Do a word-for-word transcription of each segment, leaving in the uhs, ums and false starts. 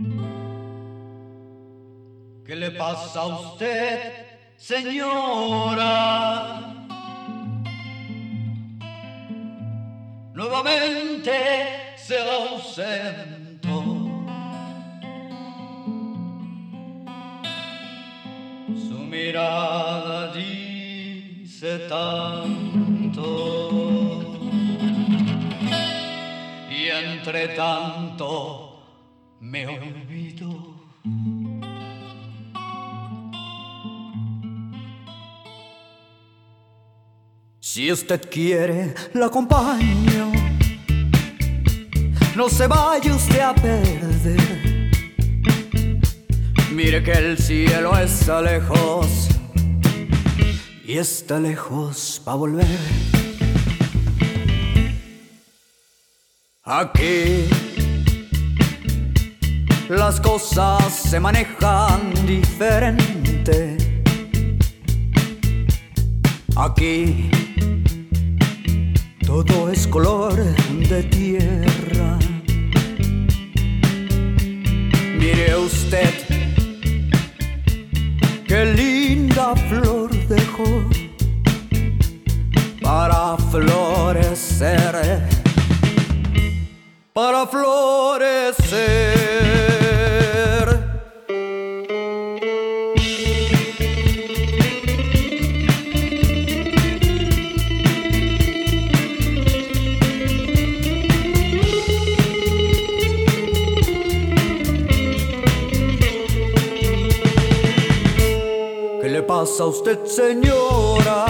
¿Qué le pasa a usted, señora? Nuevamente se ausentó. Su mirada dice tanto, y entre tanto me olvido. Si usted quiere, la acompaño. No se vaya usted a perder. Mire que el cielo está lejos y está lejos pa' volver. Aquí las cosas se manejan diferente. Aquí todo es color de tierra. Mire usted qué linda flor dejó para florecer, para florecer. ¿Qué le pasa a usted, señora?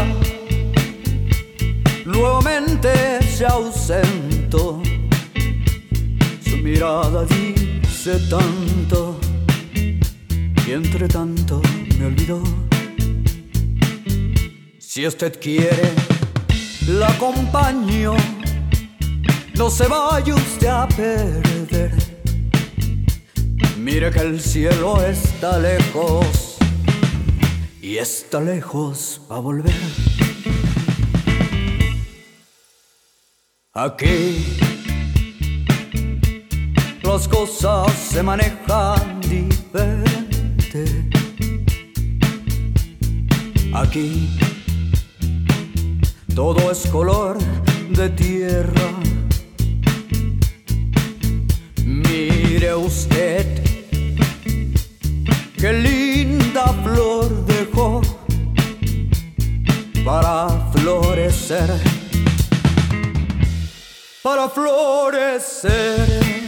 Nuevamente se ausentó. Su mirada dice tanto, y entre tanto me olvidó. Si usted quiere, la acompaño. No se vaya usted a perder. Mire que el cielo está lejos y está lejos pa' volver. Aquí las cosas se manejan diferente. Aquí todo es color de tierra. Mire usted qué linda flor dejó para florecer, para florecer.